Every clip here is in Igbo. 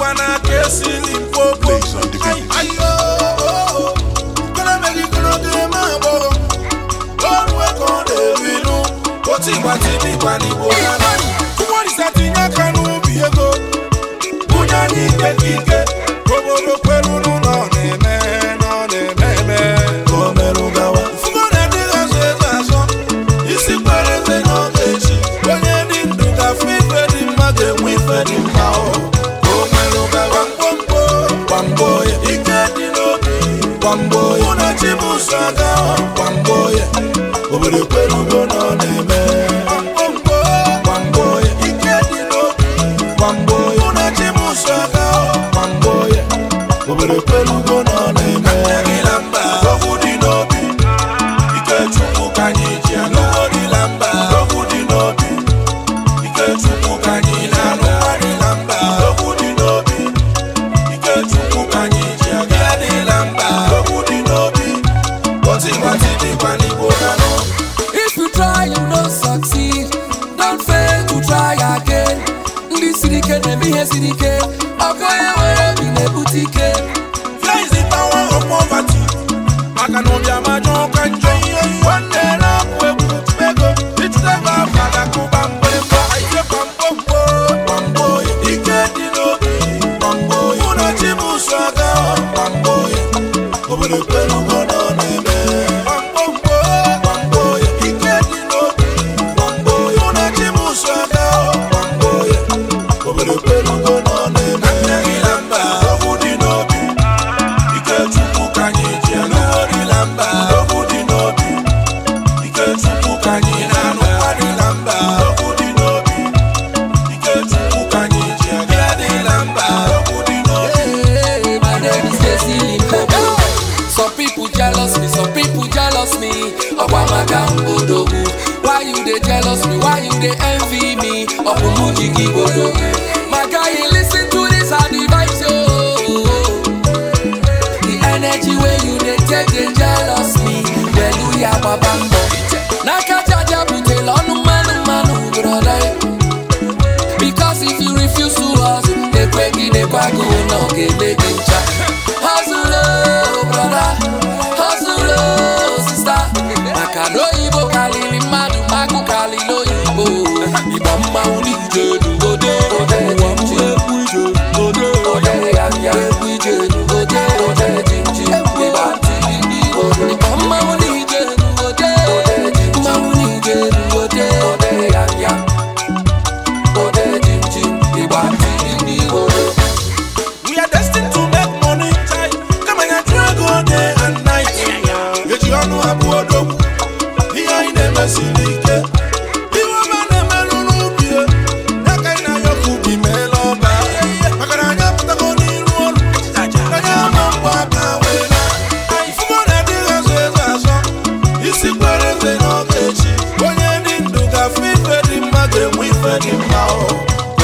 Wana kesi limpopo. Ayo, gonna make it gonna do my boy. Don't work on the wheel. What's it? What's it? What is that in your canoe? Be a go. Punya ni kekike. Robo kwelu no neme. Komelu gawa. Fugone diga zezazo. Isi pareze no kechi. Onye di nduga fife di mage wife di mao. Komelu gawa. Wamboye. Ike di nobi. Wamboye. Una chibu saga. Wamboye. Obere kwelu no neme. Wamboye. Ike di nobi. Wamboye. Una chibu saga. Wamboye. Obere kwelu no neme. Gogudi nobi. Ike chuku kanyi jiano. Gogudi lamba. Gogudi nobi. Ike chuku kanyi nano. Gogudi lamba. Gogudi nobi. Ike chuku kanyi jiano. Gogudi lamba. Gogudi nobi. Wati di kwani bonano. If you try, you don't succeed. Don't fail to try again. This CDK, never hear CDK. Okoye were in a boutique. Fear is the power of poverty. Makanobia majo kanjo. One day na kwebu tibego. It's never fada kubambo. Aise pambombo. Pamboye. Ike di nobi. Pamboye. Una chibu saga. Pamboye. Obere kwelu gono neme. Pambombo. Pamboye. Ike di nobi. Pamboye. Una chibu saga. Pamboye. Obere kwelu gono neme. Lamba. Gogudi nobi. Ike chuku kanyi jiano. Gogudi lamba. Gogudi nobi. Ike chuku kanyi nano. Gogudi lamba. Gogudi nobi. Ike chuku kanyi jiano. Gogudi lamba. Gogudi nobi. Hey, my name is Jesse Limpopo. Some people jealous me, some people jealous me. Obamagambodogu. Why you they jealous me? Why you they envy me? Opumujiki bodogu. My guy, you listen to this advice, oh. The energy where you they take, they jealous me. Hallelujah, babambo. Nakajaja butel on manu brother. Because if you refuse to hustle, they break in the back, no get making chat. Hustle, oh, brother. Hustle, oh, sister. Makano ibo kalili madu, maku kalilo ibo. Ibamba unije ode, jinji. Ode, yanya, ode, jinji. Ibamba unije ode, ode, yanya. Ode, jinji. We are destined to make money. Come and try go day and night. Get you on a board. Here in the Mesilike. You are man a melody. Nakana Yokubi Meloba. Makaranya Patagoni roll. Nayama Waka Wena. If you want to do as you see where they know that you. When you need to get fit for the mother, we fed him now.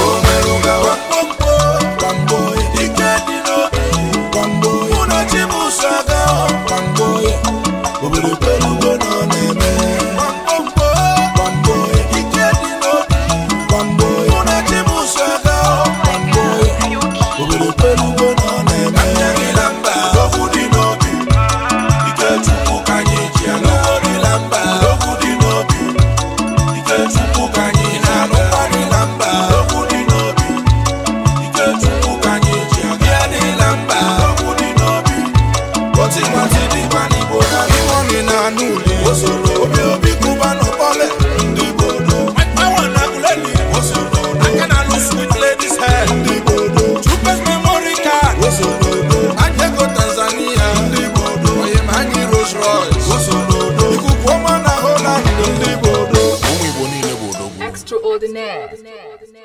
Obere kwelu gono neme. Pamboye. Ike di nobi. Pamboye. Una chibu saga. Pamboye. Obere kwelu gono neme. Lamba. Gogudi nobi. Ike chuku kanyi jiano. Gogudi lamba. Gogudi nobi. Ike chuku kanyi nano. Gogudi lamba. Gogudi nobi. Ike chuku kanyi jiano. Gogudi lamba. Gogudi nobi. Wati di bani bona. Nuli, Osoro, Obi Kubano Pole, Ndibodo. I want to Guleni, Osoro. I cannot lose with ladies' hair, Ndibodo. Chupa's memory card, Osoro. I can go Tanzania, Ndibodo. I am Annie Rolls Royce, Osoro. You could woman a Holland, Ndibodo. Extraordinaire.